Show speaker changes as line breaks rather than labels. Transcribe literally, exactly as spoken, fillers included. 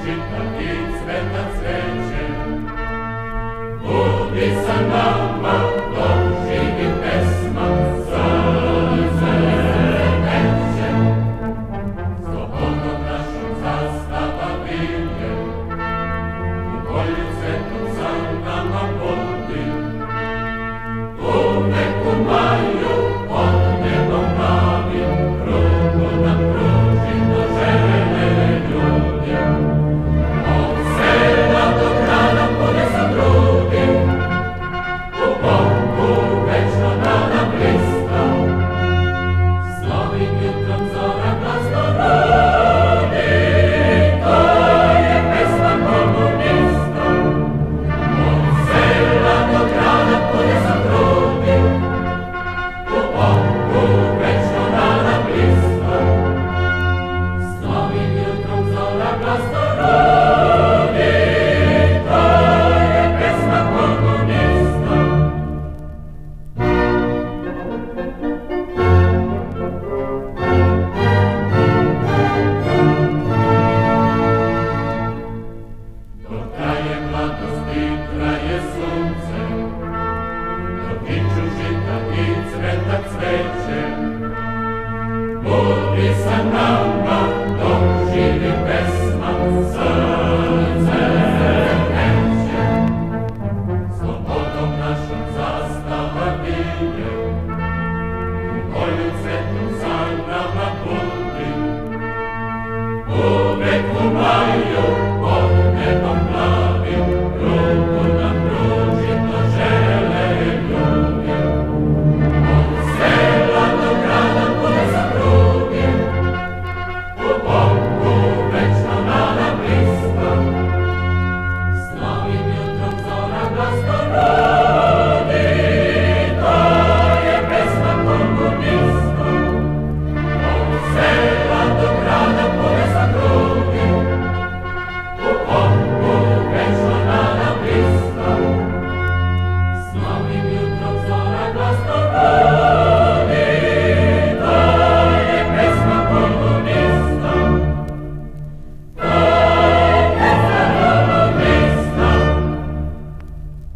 žita i cveta cveće. Budi sa nama, dok živi pesma, sunce neće. Slobodnom našom zastava bilje, u polju cvetom za nama vodi. Uvek u maju, pod nebom plavim, ruku nam pruži do žene ljudi. Od sela do grada pune sa grudi, u Bogu večno da nam blista. S novim jutrom zora glasno rodi, to je pesma komunista. Od sela do grada pune sa grudi, u Bogu večno da nam blista. S novim jutrom zora glasno